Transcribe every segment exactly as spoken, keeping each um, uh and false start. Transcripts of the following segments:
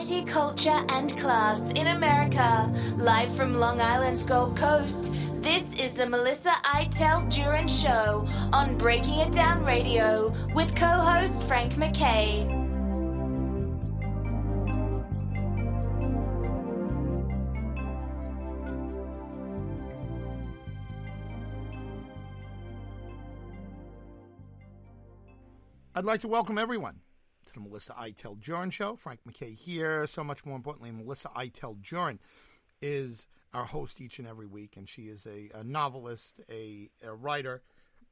Variety, culture, and class in America. Live from Long Island's Gold Coast, this is the Melissa Iteld Duran Show on Breaking It Down Radio with co-host Frank McKay. I'd like to welcome everyone to the Melissa Iteld Duran Show. Frank McKay here. So much more importantly, Melissa Iteld Duran is our host each and every week, and she is a, a novelist, a, a writer,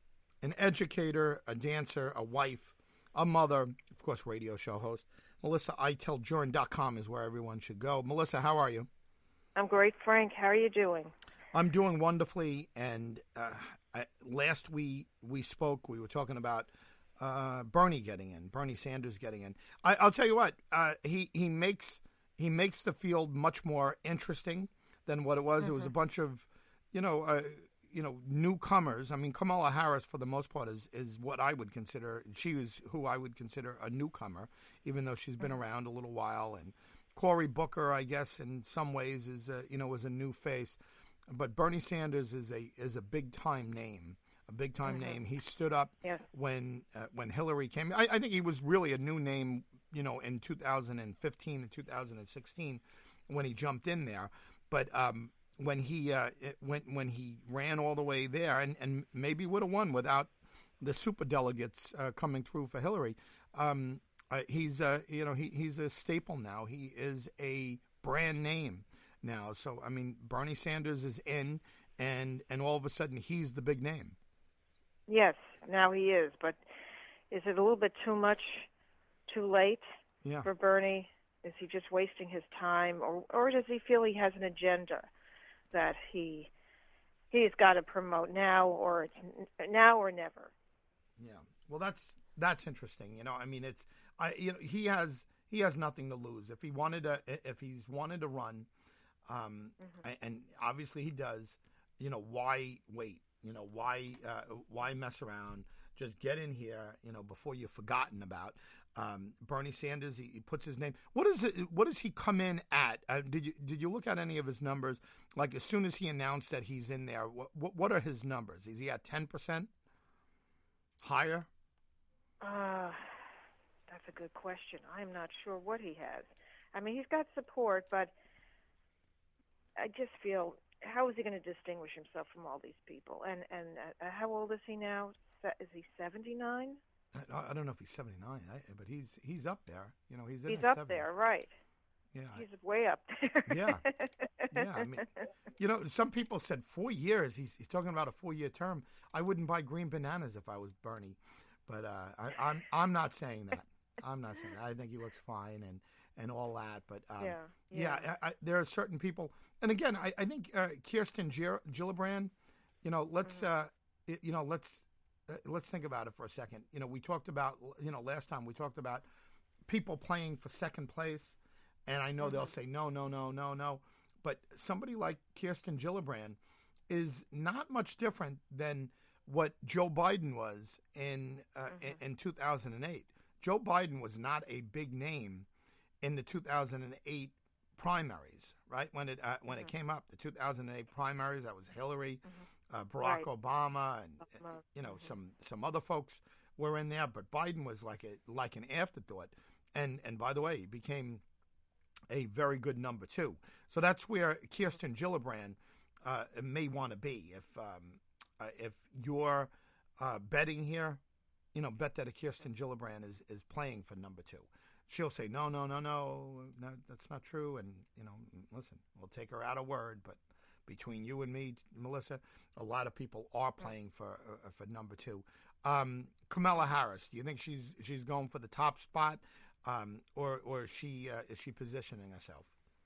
an educator, a dancer, a wife, a mother, of course, radio show host. Melissa Iteld Duran dot com is where everyone should go. Melissa, how are you? I'm great, Frank. How are you doing? I'm doing wonderfully, and uh, I, last we we spoke, we were talking about Uh, Bernie getting in, Bernie Sanders getting in. I, I'll tell you what, uh, he he makes he makes the field much more interesting than what it was. Mm-hmm. It was a bunch of, you know, uh, you know, newcomers. I mean, Kamala Harris, for the most part, is is what I would consider. She was who I would consider a newcomer, even though she's been mm-hmm. around a little while. And Cory Booker, I guess, in some ways, is a, you know, was a new face. But Bernie Sanders is a is a big time name. A big-time mm-hmm. name. He stood up yes. when uh, when Hillary came. I, I think he was really a new name, you know, in two thousand fifteen and two thousand sixteen when he jumped in there. But um, when he uh, when when he ran all the way there, and, and maybe would have won without the superdelegates uh, coming through for Hillary. Um, uh, he's uh, you know he he's a staple now. He is a brand name now. So I mean, Bernie Sanders is in, and and all of a sudden he's the big name. Yes, now he is, but is it a little bit too much, too late yeah. for Bernie? Is he just wasting his time, or or does he feel he has an agenda that he he's got to promote now, or it's now or never? Yeah, well, that's that's interesting. You know, I mean, it's I you know he has he has nothing to lose if he wanted to if he's wanted to run, um, mm-hmm. and obviously he does. You know, why wait? You know, why uh, why mess around? Just get in here, you know, before you're forgotten about. Um, Bernie Sanders, he, he puts his name. What is it? What does he come in at? Uh, did you did you look at any of his numbers? Like as soon as he announced that he's in there, what what, what are his numbers? Is he at ten percent? Higher? Uh, that's a good question. I'm not sure what he has. I mean, he's got support, but I just feel, how is he going to distinguish himself from all these people? And and uh, how old is he now? Is he seventy-nine? I, I don't know if he's seventy-nine, I, but he's he's up there. You know, he's in he's his up seventies. there, right? Yeah, he's I, way up there. yeah, yeah. I mean, you know, some people said four years. He's he's talking about a four-year term. I wouldn't buy green bananas if I was Bernie, but uh, I, I'm I'm not saying that. I'm not saying that. I think he looks fine and. and all that, but um, yeah, yeah. yeah I, I, there are certain people, and again, I, I think uh, Kirsten Gillibrand, you know, let's, mm-hmm. uh, it, you know, let's uh, let's think about it for a second. You know, we talked about, you know, last time we talked about people playing for second place, and I know mm-hmm. they'll say no, no, no, no, no, but somebody like Kirsten Gillibrand is not much different than what Joe Biden was in uh, mm-hmm. in, in two thousand eight. Joe Biden was not a big name in the two thousand eight primaries, right? When it uh, when mm-hmm. it came up, the two thousand eight primaries, that was Hillary, mm-hmm. uh, Barack right. Obama, and uh, you know mm-hmm. some some other folks were in there, but Biden was like a like an afterthought. And and by the way, he became a very good number two. So that's where Kirsten Gillibrand uh, may want to be. If um, uh, if you're uh, betting here, you know, bet that a Kirsten Gillibrand is is playing for number two. She'll say, no, no, no, no, no, that's not true. And, you know, listen, we'll take her out of word. But between you and me, Melissa, a lot of people are playing for uh, for number two. Um, Kamala Harris, do you think she's she's going for the top spot? Um, or or is she, uh, is she positioning herself?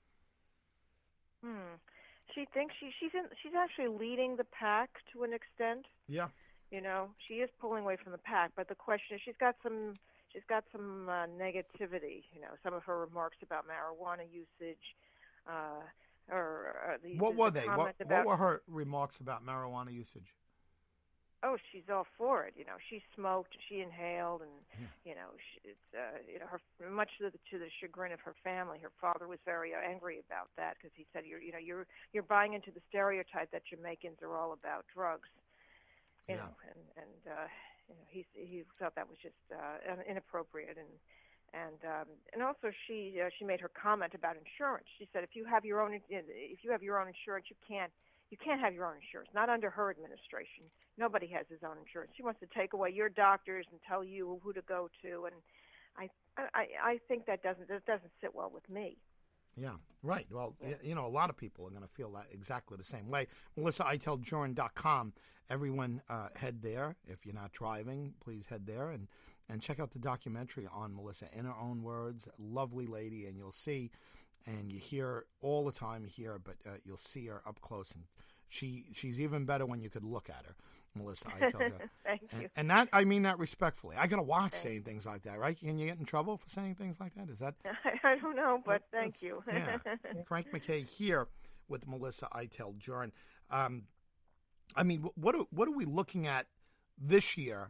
Hmm. She thinks she, she's in, she's actually leading the pack to an extent. Yeah. You know, she is pulling away from the pack. But the question is, she's got some... She's got some uh, negativity, you know, some of her remarks about marijuana usage, uh, or uh, the, what the were they? What, about, what were her remarks about marijuana usage? oh, she's all for it. You know, she smoked, she inhaled, and yeah. you know, she, it's uh, you know, her much to the to the chagrin of her family. Her father was very angry about that because he said, you're you know, you're you're buying into the stereotype that Jamaicans are all about drugs. You yeah. know, and and uh, you know, he he felt that was just uh, inappropriate, and and um, and also she uh, she made her comment about insurance. She said, if you have your own if you have your own insurance, you can't. You can't have your own insurance, not under her administration. Nobody has his own insurance. She wants to take away your doctors and tell you who to go to, and I, I, I think that doesn't that doesn't sit well with me. Yeah, right. Well, yeah. you know, a lot of people are going to feel that exactly the same way. Melissa I Tell Jurin dot com. Everyone uh, head there. If you're not driving, please head there and, and check out the documentary on Melissa in her own words. Lovely lady, and you'll see. And you hear all the time, you hear her, but uh, you'll see her up close. And she she's even better when you could look at her, Melissa I Tell you. Thank and, you. And that, I mean that respectfully. I got to watch thank saying things like that, right? Can you get in trouble for saying things like that? Is that? I don't know, but thank you. Yeah. Frank MacKay here with Melissa I Tell Jurin. Um, I mean, what are, what are we looking at this year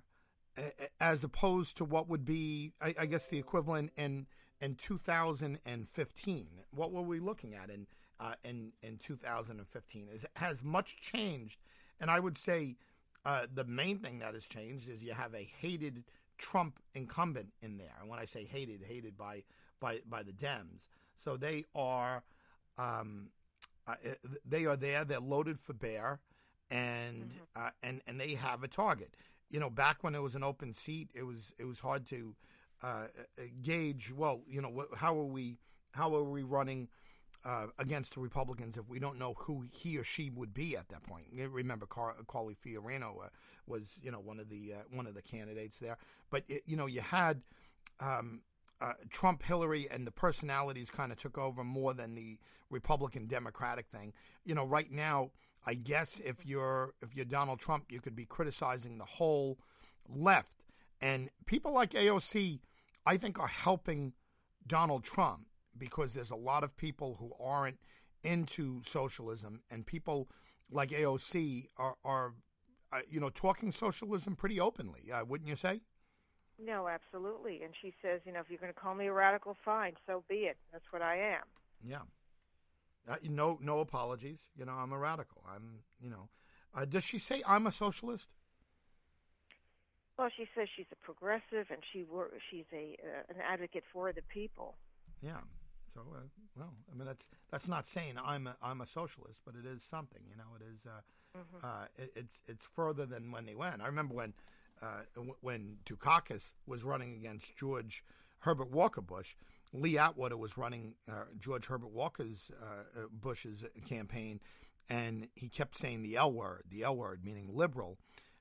as opposed to what would be, I, I guess, the equivalent in in two thousand fifteen? What were we looking at in uh, in in two thousand fifteen? Is has much changed? And I would say uh, the main thing that has changed is you have a hated Trump incumbent in there. And when I say hated, hated by by by the Dems. So they are um, uh, they are there. They're loaded for bear, and mm-hmm. uh, and and they have a target. You know, back when it was an open seat, it was it was hard to uh, gauge. Well, you know, how are we how are we running uh, against the Republicans if we don't know who he or she would be at that point? Remember, Car- Carly Fiorina uh, was you know one of the uh, one of the candidates there. But it, you know, you had um, uh, Trump, Hillary, and the personalities kind of took over more than the Republican Democratic thing. You know, right now, I guess if you're if you're Donald Trump, you could be criticizing the whole left. And people like A O C, I think, are helping Donald Trump because there's a lot of people who aren't into socialism, and people like A O C are, are uh, you know, talking socialism pretty openly, uh, wouldn't you say? No, absolutely. And she says, you know, if you're going to call me a radical, fine, so be it. That's what I am. Yeah. Uh, no, no apologies. You know, I'm a radical. I'm, you know, uh, does she say I'm a socialist? Well, she says she's a progressive, and she wor- she's a uh, an advocate for the people. Yeah. So, uh, well, I mean, that's that's not saying I'm a, I'm a socialist, but it is something. You know, it is. Uh, mm-hmm. uh, it, it's it's further than when they went. I remember when uh, w- when Dukakis was running against George Herbert Walker Bush. Lee Atwater was running uh, George Herbert Walker's uh, Bush's campaign, and he kept saying the L word, the L word, meaning liberal,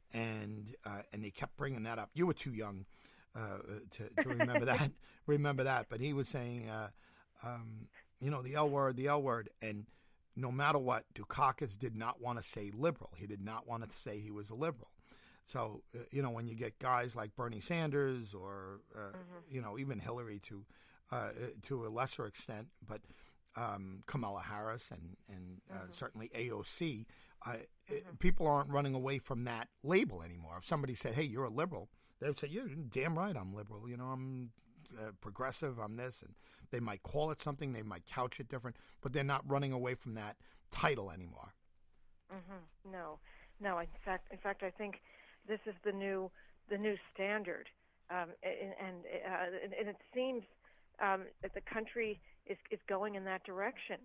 and uh, and they kept bringing that up. You were too young uh, to, to remember that, remember that, but he was saying, uh, um, you know, the L word, the L word, and no matter what, Dukakis did not want to say liberal. He did not want to say he was a liberal. So, uh, you know, when you get guys like Bernie Sanders or, uh, mm-hmm. you know, even Hillary to Uh, to a lesser extent, but um, Kamala Harris and, and uh, mm-hmm. certainly A O C, uh, mm-hmm. people aren't running away from that label anymore. If somebody said, hey, you're a liberal, they would say, yeah, damn right I'm liberal. You know, I'm uh, progressive, I'm this. And they might call it something, they might couch it different, but they're not running away from that title anymore. Mm-hmm. No, no. In fact, in fact, I think this is the new the new standard, um, and and, uh, and it seems Um, that the country is, is going in that direction.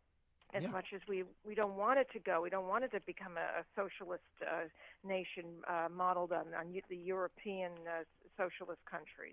As yeah. much as we, we don't want it to go, we don't want it to become a, a socialist uh, nation uh, modeled on, on the European uh, socialist countries.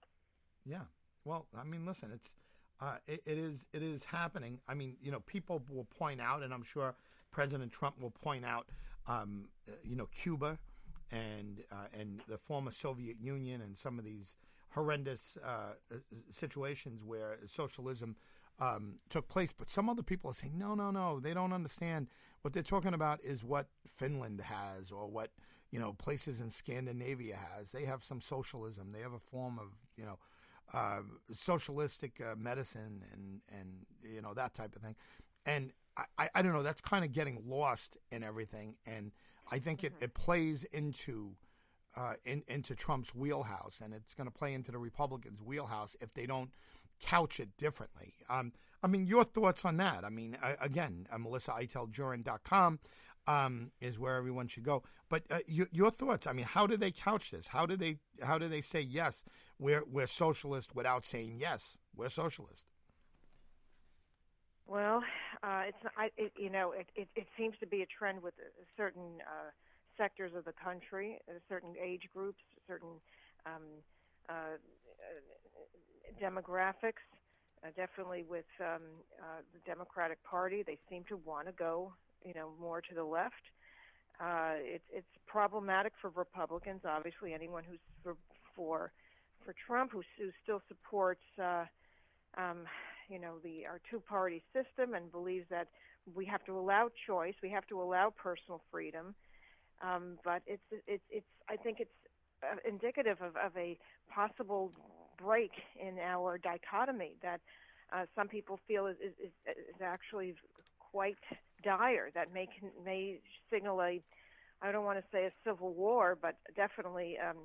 Yeah. Well, I mean, listen, it's uh, it, it is it is happening. I mean, you know, people will point out, and I'm sure President Trump will point out, um, you know, Cuba and uh, and the former Soviet Union and some of these horrendous uh, situations where socialism um, took place. But some other people are saying, no, no, no, they don't understand. What they're talking about is what Finland has or what, you know, places in Scandinavia has. They have some socialism. They have a form of, you know, uh, socialistic uh, medicine and, and, you know, that type of thing. And I, I, I don't know, that's kind of getting lost in everything. And I think mm-hmm. it, it plays into uh, in, into Trump's wheelhouse, and it's going to play into the Republicans' wheelhouse if they don't couch it differently. Um, I mean, your thoughts on that? I mean, I, again, uh, Melissa Itel Jurin dot com um, is where everyone should go. But uh, your, your thoughts? I mean, how do they couch this? How do they how do they say yes? We're we're socialist without saying yes. We're socialist. Well, uh, it's I, it, you know it, it, it seems to be a trend with certain uh, sectors of the country, uh, certain age groups, certain um, uh, uh, demographics. Uh, definitely with um, uh, the Democratic Party, they seem to want to go, you know, more to the left. Uh, it, it's problematic for Republicans. Obviously, anyone who's for for, for Trump, who, who still supports, uh, um, you know, the our two-party system and believes that we have to allow choice, we have to allow personal freedom. Um, but it's it's it's I think it's uh, indicative of, of a possible break in our dichotomy that uh, some people feel is, is, is actually quite dire, that may may signal a, I don't want to say a civil war, but definitely um,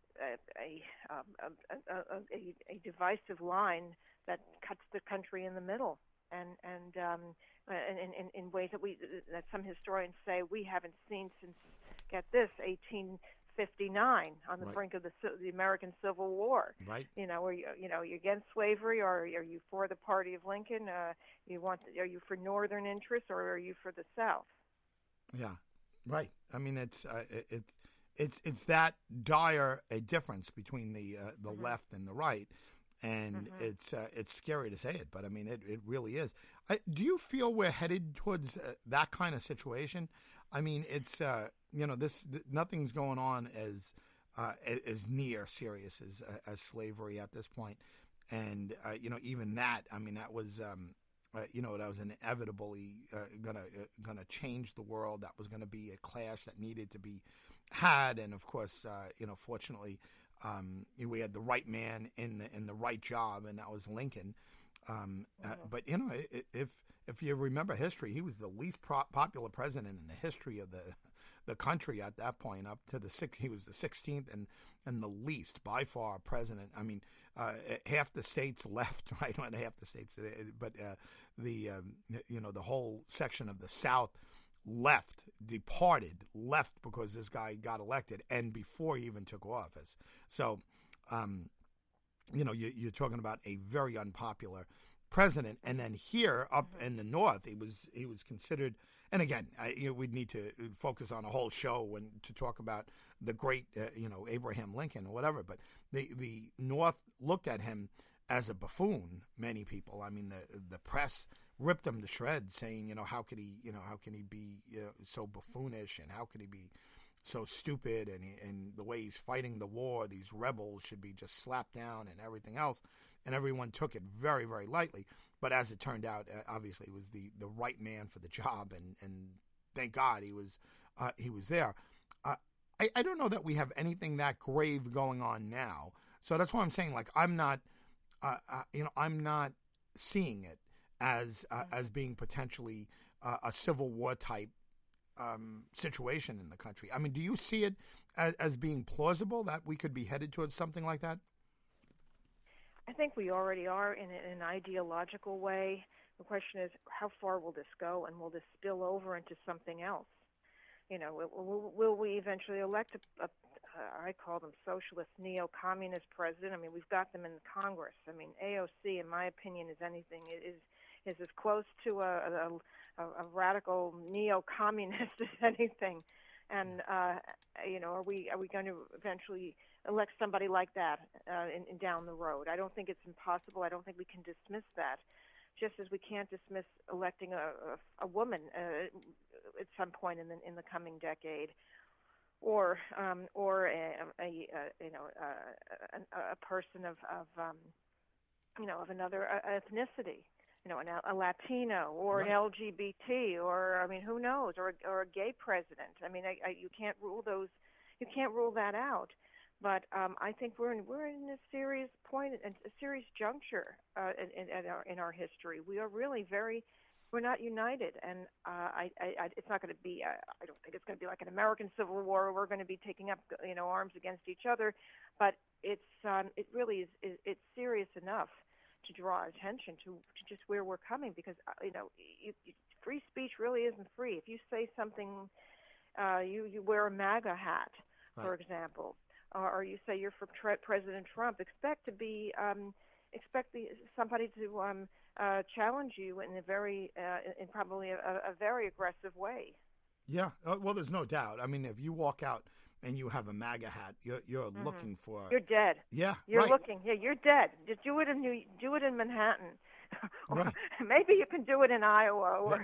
a, a, a, a, a, a divisive line that cuts the country in the middle, and and um, in, in, in ways that we that some historians say we haven't seen since, get this, eighteen fifty-nine, on the right. brink of the the American Civil War. Right. You know, are you you know you're against slavery, or are you for the party of Lincoln? Uh, you want are you for Northern interests, or are you for the South? Yeah, right. I mean, it's uh, it, it it's it's that dire a difference between the uh, the mm-hmm. left and the right, and mm-hmm. it's uh, it's scary to say it, but I mean, it it really is. I, do you feel we're headed towards uh, that kind of situation? I mean, it's. Uh, You know, this th- nothing's going on as uh, as near serious as uh, as slavery at this point, and uh, you know, even that. I mean, that was um, uh, you know that was inevitably uh, gonna uh, gonna change the world. That was going to be a clash that needed to be had, and of course, uh, you know, fortunately, um, we had the right man in the in the right job, and that was Lincoln. Um, uh, but you know, if if you remember history, he was the least pro- popular president in the history of the. the country at that point, up to the six, he was the sixteenth and, and the least by far president. I mean, uh, half the states left, right? Not half the states, but uh, the um, you know the whole section of the South left, departed, left because this guy got elected, and before he even took office. So, um, you know, you, you're talking about a very unpopular president, and then here up in the North, he was he was considered. And again, I, you know, we'd need to focus on a whole show when to talk about the great, uh, you know, Abraham Lincoln or whatever. But the the North looked at him as a buffoon. Many people, I mean, the the press ripped him to shreds, saying, you know, how could he, you know, how can he be you know, so buffoonish, and how could he be so stupid, and he, and the way he's fighting the war, these rebels should be just slapped down and everything else. And everyone took it very, very lightly. But as it turned out, uh, obviously, it was the, the right man for the job, and, and thank God he was uh, he was there. Uh, I, I don't know that we have anything that grave going on now. So that's why I'm saying, like, I'm not, uh, uh, you know, I'm not seeing it as uh, as being potentially uh, a Civil War type um, situation in the country. I mean, do you see it as, as being plausible that we could be headed towards something like that? I think we already are in an ideological way. The question is, how far will this go, and will this spill over into something else? You know, will, will we eventually elect a, a, I call them socialist, neo-communist president? I mean, we've got them in Congress. I mean, A O C, in my opinion, is anything is is as close to a, a, a radical neo-communist as anything. And uh, you know, are we are we going to eventually elect somebody like that uh, in, in down the road? I don't think it's impossible. I don't think we can dismiss that, just as we can't dismiss electing a, a, a woman uh, at some point in the in the coming decade, or um, or a, a, a you know a, a, a person of, of um, you know of another ethnicity. You know, an, a Latino or right. an L G B T, or I mean, who knows, or a, or a gay president. I mean, I, I, you can't rule those, you can't rule that out. But um, I think we're in we're in a serious point, a serious juncture uh, in, in, in our in our history. We are really very we're not united, and uh, I, I, I, it's not going to be. Uh, I don't think it's going to be like an American Civil War where we're going to be taking up, you know, arms against each other. But it's, um, it really is, is. It's serious enough to draw attention to, to just where we're coming, because uh, you know, you, you, free speech really isn't free. If you say something, uh, you you wear a MAGA hat, right, for example, or, or you say you're for tre- President Trump, expect to be. Um, expect the, somebody to um, uh, challenge you in a very, uh, in probably a, a very aggressive way. Yeah, uh, well, there's no doubt. I mean, if you walk out and you have a MAGA hat, you're you're mm-hmm. looking for. You're dead. Yeah, you're right. looking. Yeah, you're dead. Just do it in New, do it in Manhattan. Right. Maybe you can do it in Iowa. Or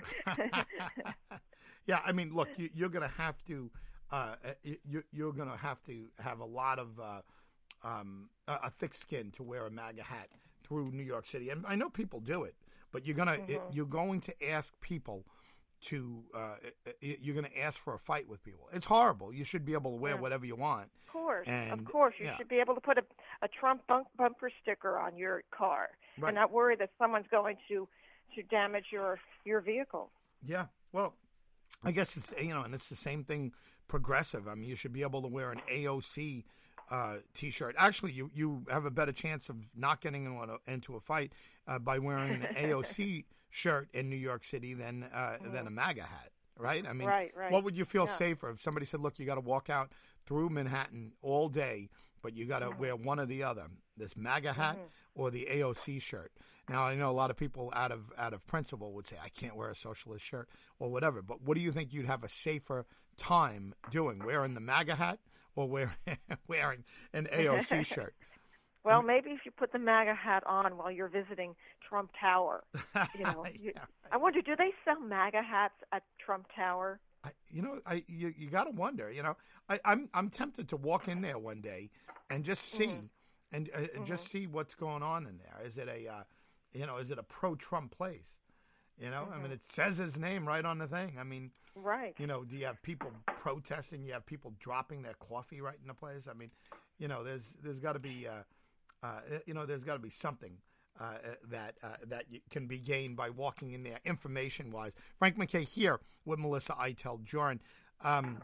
yeah, I mean, look, you, you're going to have to. Uh, you, you're going to have to have a lot of. Uh, Um, a, a thick skin to wear a MAGA hat through New York City, and I know people do it. But you're gonna mm-hmm. it, you're going to ask people to uh, it, you're going to ask for a fight with people. It's horrible. You should be able to wear yeah. whatever you want. Of course, and, of course, you yeah. should be able to put a, a Trump bump, bumper sticker on your car right. and not worry that someone's going to to damage your your vehicle. Yeah, well, I guess it's you know, and it's the same thing. Progressive. I mean, you should be able to wear an A O C. Uh, T-shirt. Actually, you, you have a better chance of not getting into a, into a fight uh, by wearing an A O C shirt in New York City than uh, mm-hmm. than a MAGA hat, right? I mean, right, right. what would you feel yeah. safer if somebody said, "Look, you got to walk out through Manhattan all day, but you got to mm-hmm. wear one or the other, this MAGA hat mm-hmm. or the A O C shirt?" Now, I know a lot of people out of out of principle would say, "I can't wear a socialist shirt or whatever," but what do you think you'd have a safer time doing, wearing the MAGA hat or wearing wearing an A O C shirt? Well, I mean, maybe if you put the MAGA hat on while you're visiting Trump Tower, you know. you, yeah. I wonder, do they sell MAGA hats at Trump Tower? I, you know, I you, you got to wonder. You know, I, I'm I'm tempted to walk in there one day and just see mm-hmm. and uh, mm-hmm. just see what's going on in there. Is it a uh, you know, is it a pro-Trump place? You know, mm-hmm. I mean, it says his name right on the thing. I mean, right. You know, do you have people protesting? You have people dropping their coffee right in the place. I mean, you know, there's there's got to be, uh, uh, you know, there's got to be something uh, that uh, that can be gained by walking in there, information wise. Frank MacKay here with Melissa Eitel Jurin. Um,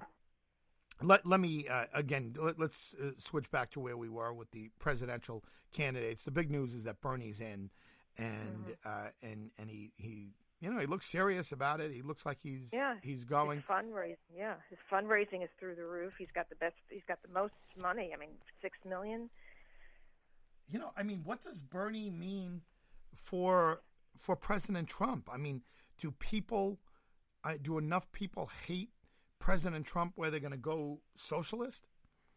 let let me uh, again. Let, let's uh, switch back to where we were with the presidential candidates. The big news is that Bernie's in, and mm-hmm. uh, and and he he. You know, he looks serious about it. He looks like he's yeah, he's going. His fundraising, yeah, his fundraising is through the roof. He's got the best. He's got the most money. I mean, six million. You know, I mean, what does Bernie mean for for President Trump? I mean, do people, uh, do enough people hate President Trump where they're going to go socialist?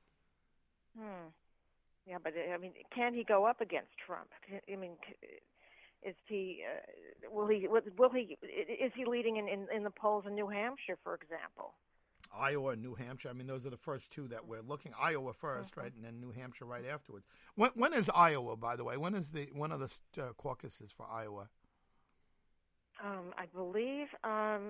Hmm. Yeah, but I mean, can he go up against Trump? I mean. Is he? Uh, will he? Will he? Is he leading in, in, in the polls in New Hampshire, for example? Iowa and New Hampshire. I mean, those are the first two that we're looking. Iowa first, mm-hmm. right, and then New Hampshire right afterwards. When, when is Iowa, by the way? When is the one of the uh, caucuses for Iowa? Um, I believe um,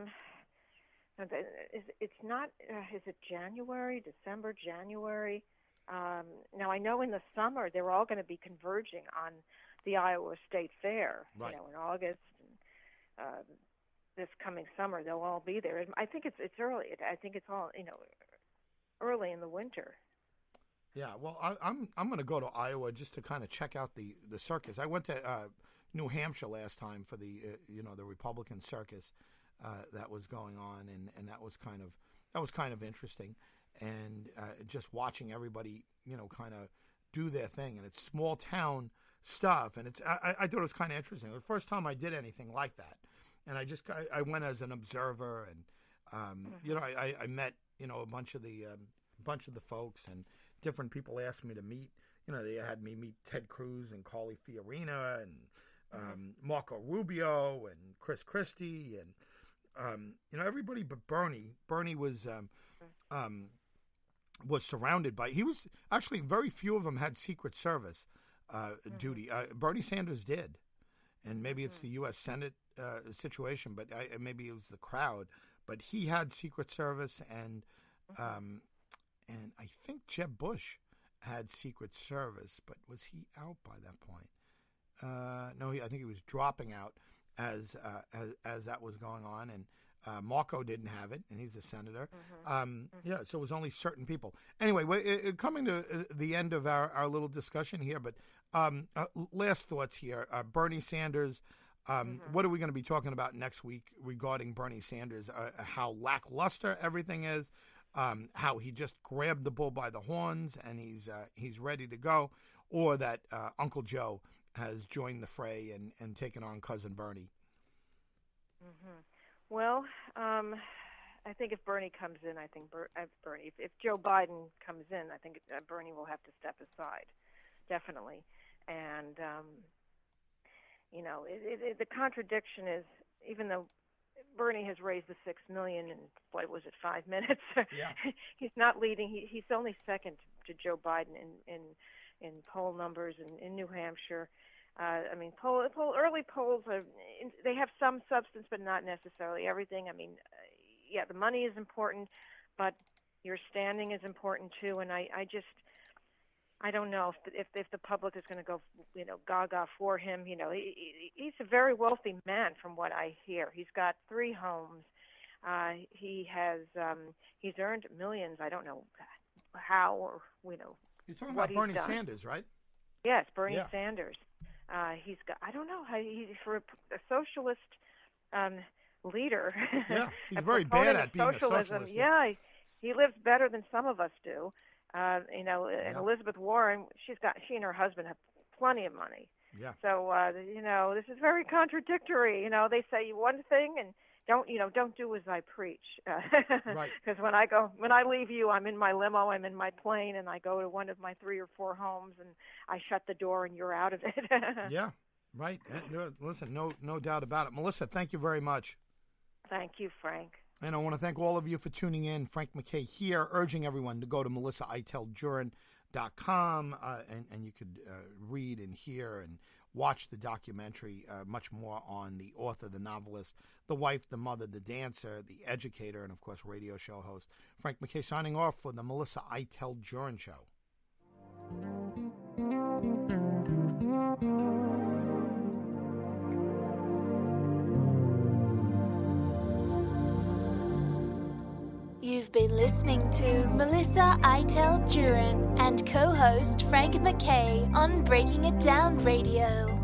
it's not. Uh, is it January, December, January? Um, now I know in the summer they're all going to be converging on the Iowa State Fair, right. you know, in August. And, uh, this coming summer, they'll all be there. I think it's it's early. I think it's all you know, early in the winter. Yeah, well, I, I'm I'm going to go to Iowa just to kind of check out the, the circus. I went to uh, New Hampshire last time for the uh, you know the Republican circus uh, that was going on, and, and that was kind of that was kind of interesting, and uh, just watching everybody you know kind of do their thing, and it's small town stuff, and it's I, I thought it was kind of interesting. It was the first time I did anything like that, and I just I, I went as an observer, and um, mm-hmm. you know I, I met you know a bunch of the um, bunch of the folks, and different people asked me to meet. You know, they had me meet Ted Cruz and Carly Fiorina and um, mm-hmm. Marco Rubio and Chris Christie, and um, you know everybody but Bernie. Bernie was um, um, was surrounded by. He was actually very few of them had Secret Service. Uh, mm-hmm. duty. Uh, Bernie Sanders did, and maybe it's the U S Senate uh, situation, but I, maybe it was the crowd. But he had Secret Service, and um, and I think Jeb Bush had Secret Service, but was he out by that point? Uh, no, he, I think he was dropping out. as uh, as, as that was going on, and uh, Marco didn't have it, and he's a senator. Mm-hmm. Um, mm-hmm. Yeah, so it was only certain people. Anyway, we're coming to the end of our, our little discussion here, but um, uh, last thoughts here. Uh, Bernie Sanders. Um, Mm-hmm. What are we going to be talking about next week regarding Bernie Sanders? Uh, how lackluster everything is, um, how he just grabbed the bull by the horns and he's uh, he's ready to go, or that uh, Uncle Joe has joined the fray and, and taken on Cousin Bernie. Mm-hmm. Well, um, I think if Bernie comes in, I think Ber- uh, Bernie. If, if Joe Biden comes in, I think uh, Bernie will have to step aside, definitely. And um, you know, it, it, it, the contradiction is, even though Bernie has raised the six million in what was it, five minutes? Yeah. He's not leading. He, he's only second to Joe Biden in in, in poll numbers in, in New Hampshire. Uh, I mean, poll, poll, early polls are, they have some substance, but not necessarily everything. I mean, uh, yeah, the money is important, but your standing is important too. And I, I just, I don't know if the, if, if the public is going to go, you know, gaga for him. You know, he, he, he's a very wealthy man, from what I hear. He's got three homes. Uh, he has, um, he's earned millions. I don't know how or you know. You're talking what about Bernie he's done. Sanders, right? Yes, Bernie Yeah. Sanders. Uh, he's got, I don't know how he, for a, a socialist um, leader. Yeah, he's a very proponent bad of at being a socialism. socialist. Yeah, he, he lives better than some of us do. Uh, you know, and Yeah. Elizabeth Warren, she's got, she and her husband have plenty of money. Yeah. So, uh, you know, this is very contradictory. You know, they say one thing and don't, you know, don't do as I preach. Right. Because when I go, when I leave you, I'm in my limo, I'm in my plane, and I go to one of my three or four homes, and I shut the door, and you're out of it. Yeah. Right. Uh, Listen, no, no doubt about it. Melissa, thank you very much. Thank you, Frank. And I want to thank all of you for tuning in. Frank MacKay here, urging everyone to go to melissa eitel jurin dot com, uh, and, and you could uh, read and hear and watch the documentary, uh, much more on the author, the novelist, the wife, the mother, the dancer, the educator, and, of course, radio show host. Frank MacKay signing off for the Melissa Eitel Jurin Show. You've been listening to Melissa Eitel Jurin and co-host Frank MacKay on Breaking It Down Radio.